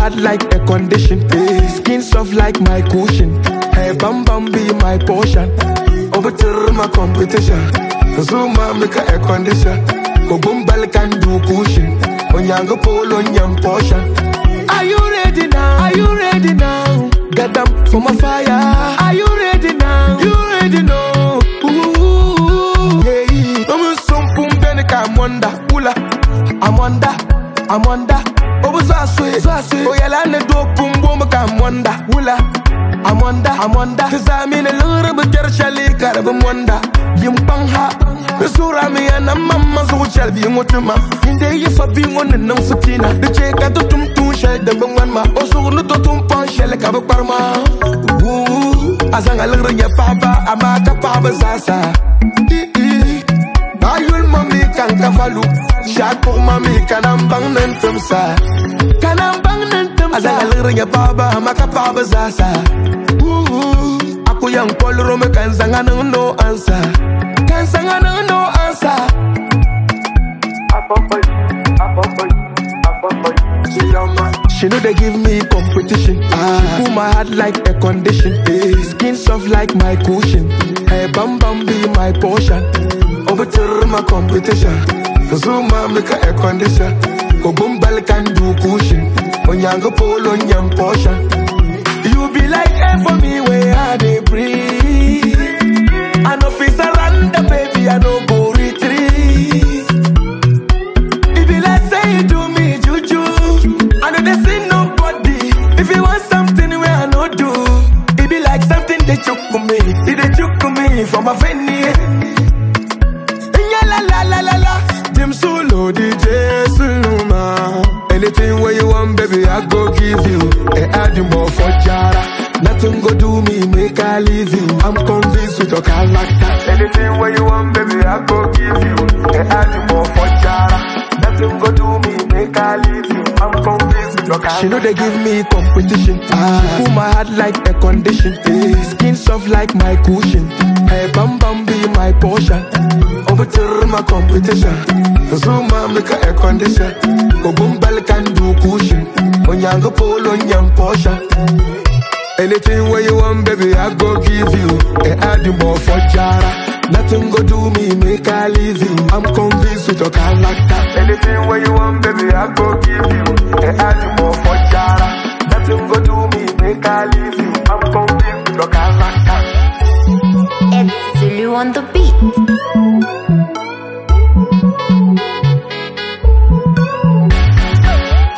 heart like a condition. Skin soft like my cushion. Hey, bam bam be my portion. Overturn my competition. Zuma make a air condition. Go boom can do cushion. Onyango polo nyam portion. Are you ready now? Are you ready now? Get them for my fire. Are you ready now? You ready now? Ooh, yeah. I'm some pum benika monda ula. I'm under. Oh, so sweet. Oh, yalla ne do pum bom kam monda ula. I'm under. Cause I'm in a little bit of chali karab monda. Yim pang ha. Sura me and a mama so shall be motuma. In the year for being on the non satina. The check at the tum shell the bangma. Also, no tum pan shell like a parma. Ooh, as I'm a little ya papa, I'm a papa sasa. Ayul mami kan kafalu. Shak pour mami kanam bang nentum sa. Kanam bang nentum sa. As I'm a little ya papa, I'm a papa sasa. Ooh, aku yang polro me kan sangan no answer. No answer. She know they give me competition. She pull my heart like a condition. Skin soft like my cushion. Hey, bam bam be my portion. Overturn my competition. Zuma make a air condition. Go boom can do cushion. Onyango polo nyam portion. You be like air for me where I dey breathe. I know fi surrender, baby, I know go retreat. If you like say you do me juju, I know they see nobody. If you want something where I know do, it be like something they choke me. It they choke me from a venue. La la la la la. Jim Solo DJ Suluma. Anything where you want, baby, I go give you. Add you more for Jara. Nothing go do me, make I leave you. I'm convinced with your character. Anything where you want, baby, I go give you. Add you more for Jara. Nothing go do me, make I leave you. I'm convinced with your character. She know they give me competition. She pull my heart like a condition. Skin soft like my cushion. Hey, bam bam be my portion. Overturn my competition. Zuma make a air condition. Go boom can do cushion. Onyango polo nyam portion. Anything where you want, baby, I go give you. Add you more for Jara. Nothing go do me, make I leave you. I'm convinced with your character. Anything where you want, baby, I go give you. Add you more for Jara. Nothing go do me, make I leave you. I'm convinced with your character. It's Zulu on the beat.